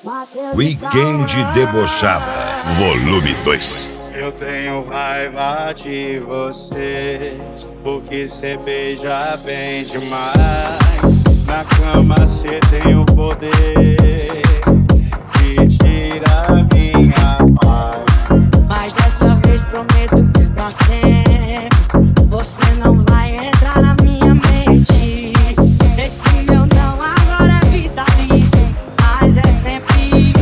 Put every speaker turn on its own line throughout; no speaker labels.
Weekend Debochada, volume 2.
Eu tenho raiva de você, porque cê beija bem demais. Na cama cê tem o poder de tirar minha paz.
Mas dessa vez prometo pra sempre, você não vai entrar na minha mente. Esse meu não agora é vitalício, mas é sempre isso.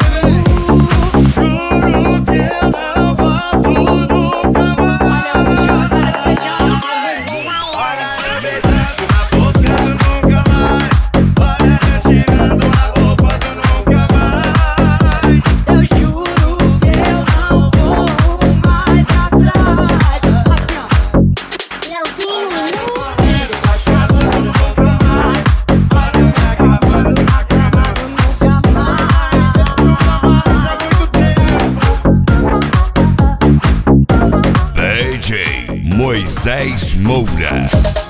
Juro que eu não volto nunca mais.
Olha o bicho agora beijando.
Olha eu beijando na boca do nunca mais. Olha eu tirando a roupa do nunca mais.
Eu juro que eu não vou mais atrás. Assim ó, Leozinho,
Essa casa do nunca mais. Olha eu me acabando na cama do nunca mais. Esse nunca mais há muito tempo.
DJ Moisés Moura.